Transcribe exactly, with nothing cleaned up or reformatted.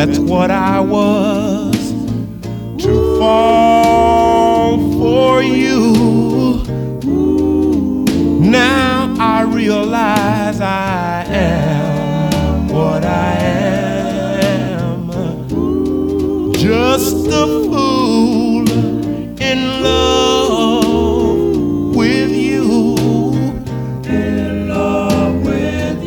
That's what I was, to fall for you.